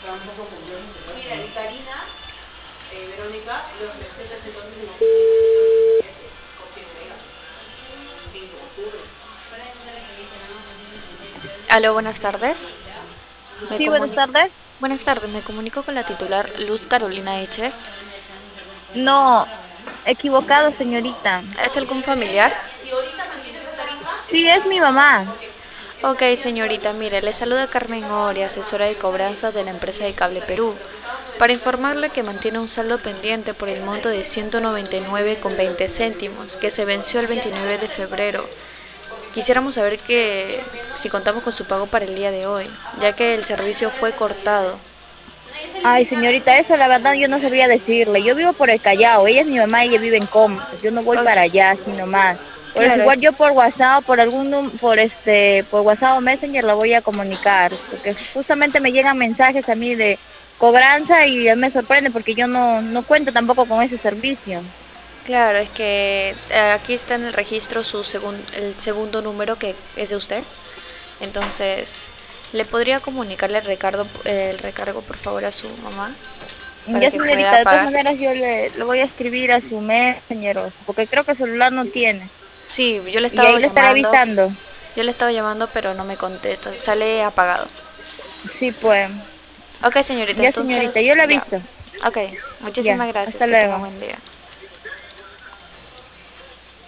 Mira, y Karina, Verónica, los recetas entonces en octubre. Aló, buenas tardes. Me Sí, buenas comunico. tardes. Buenas tardes, me comunico con la titular Luz Carolina Eches. No, equivocado, señorita. ¿Es algún familiar? Sí, es mi mamá. Ok, señorita, mire, le saluda Carmen Ori, asesora de cobranzas de la empresa de Cable Perú, para informarle que mantiene un saldo pendiente por el monto de 199,20 céntimos, que se venció el 29 de febrero. Quisiéramos saber si contamos con su pago para el día de hoy, ya que el servicio fue cortado. Ay, señorita, eso la verdad yo no sabría decirle. Yo vivo por el Callao, ella es mi mamá y ella vive en Comas. Yo no voy Ok, para allá, así nomás. Por eso claro, igual yo por WhatsApp, por por WhatsApp o Messenger la voy a comunicar, porque justamente me llegan mensajes a mí de cobranza y me sorprende porque yo no cuento tampoco con ese servicio. claro, es que aquí está en el registro el segundo número que es de usted. Entonces, ¿le podría comunicarle el recargo, por favor, a su mamá para Ya, que señorita, pueda de todas pagar? maneras yo le voy a escribir a su Messenger, porque creo que celular no tiene. Sí, Y ahí le estaré avisando. yo le estaba llamando, pero no me contesta, sale apagado. Sí, pues. Ok, señorita, Ya, señorita, entonces, yo le ya. aviso. Ok, Ya, muchísimas gracias, hasta que tenga luego. buen día.